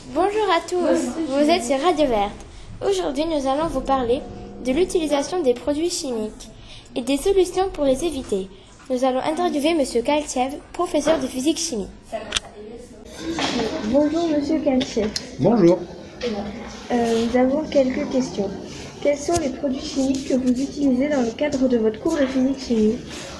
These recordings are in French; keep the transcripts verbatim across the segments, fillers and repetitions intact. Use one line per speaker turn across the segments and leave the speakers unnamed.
Bonjour à tous, vous êtes sur Radio Verte. Aujourd'hui, nous allons vous parler de l'utilisation des produits chimiques et des solutions pour les éviter. Nous allons interviewer Monsieur Kalchev, professeur de physique-chimie.
Bonjour Monsieur Kalchev.
Bonjour.
Euh, nous avons quelques questions. Quels sont les produits chimiques que vous utilisez dans le cadre de votre cours de physique-chimie ?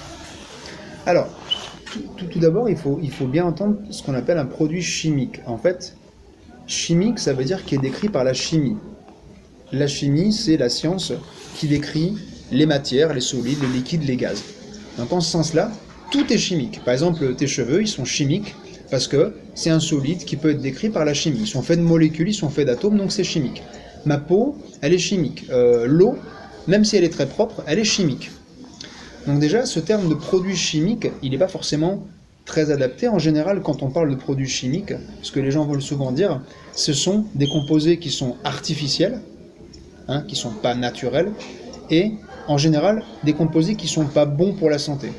Alors, tout, tout d'abord, il faut, il faut bien entendre ce qu'on appelle un produit chimique. En fait, chimique, ça veut dire qu'il est décrit par la chimie. La chimie, c'est la science qui décrit les matières, les solides, les liquides, les gaz. Donc en ce sens-là, tout est chimique. Par exemple, tes cheveux, ils sont chimiques parce que c'est un solide qui peut être décrit par la chimie. Ils sont faits de molécules, ils sont faits d'atomes, donc c'est chimique. Ma peau, elle est chimique. Euh, l'eau, même si elle est très propre, elle est chimique. Donc déjà, ce terme de produit chimique, il n'est pas forcément très adapté. En général, quand on parle de produits chimiques, ce que les gens veulent souvent dire, ce sont des composés qui sont artificiels, hein, qui ne sont pas naturels, et en général, des composés qui ne sont pas bons pour la santé.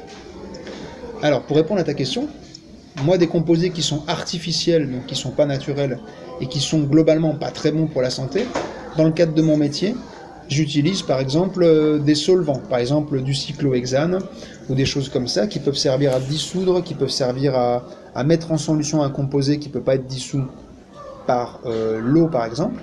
Alors, pour répondre à ta question, moi, des composés qui sont artificiels, donc qui ne sont pas naturels, et qui sont globalement pas très bons pour la santé, dans le cadre de mon métier, j'utilise par exemple euh, des solvants, par exemple du cyclohexane ou des choses comme ça qui peuvent servir à dissoudre, qui peuvent servir à, à mettre en solution un composé qui ne peut pas être dissous par euh, l'eau par exemple,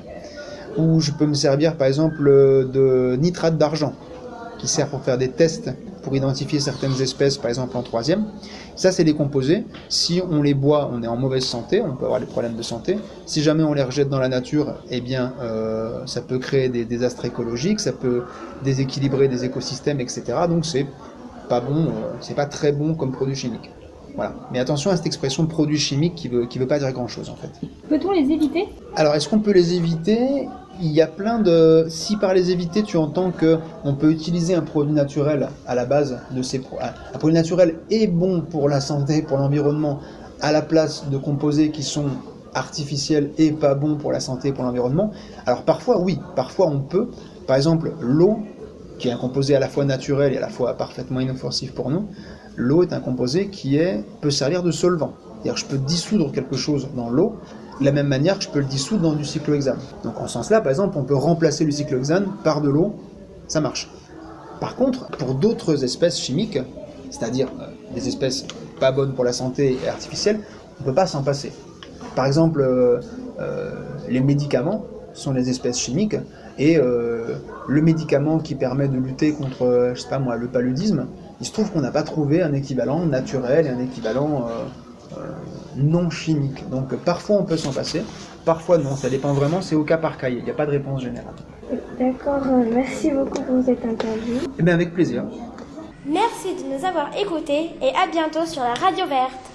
ou je peux me servir par exemple de nitrate d'argent qui sert pour faire des tests pour identifier certaines espèces, par exemple en troisième. Ça, c'est des composés. Si on les boit, on est en mauvaise santé, on peut avoir des problèmes de santé. Si jamais on les rejette dans la nature, eh bien, euh, ça peut créer des désastres écologiques, ça peut déséquilibrer des écosystèmes, et cetera. Donc, c'est pas bon, euh, c'est pas très bon comme produit chimique. Voilà. Mais attention à cette expression de produit chimique qui veut, qui veut pas dire grand-chose, en fait.
Peut-on les éviter ?
Alors, est-ce qu'on peut les éviter ? Il y a plein de... Si par les éviter, tu entends qu'on peut utiliser un produit naturel à la base de ces... Pro... Un produit naturel est bon pour la santé, pour l'environnement, à la place de composés qui sont artificiels et pas bons pour la santé et pour l'environnement. Alors parfois, oui, parfois on peut. Par exemple, l'eau, qui est un composé à la fois naturel et à la fois parfaitement inoffensif pour nous, l'eau est un composé qui est... peut servir de solvant. C'est-à-dire que je peux dissoudre quelque chose dans l'eau, de la même manière que je peux le dissoudre dans du cyclohexane. Donc en ce sens-là, par exemple, on peut remplacer le cyclohexane par de l'eau, ça marche. Par contre, pour d'autres espèces chimiques, c'est-à-dire euh, des espèces pas bonnes pour la santé et artificielles, on ne peut pas s'en passer. Par exemple, euh, euh, les médicaments sont des espèces chimiques, et euh, le médicament qui permet de lutter contre, euh, je sais pas moi, le paludisme, il se trouve qu'on n'a pas trouvé un équivalent naturel et un équivalent euh, euh, non chimique. Donc parfois on peut s'en passer, parfois non, ça dépend vraiment, c'est au cas par cas, il n'y a pas de réponse générale.
D'accord, merci beaucoup pour cette interview.
Eh bien avec plaisir.
Merci de nous avoir écoutés et à bientôt sur la Radio Verte.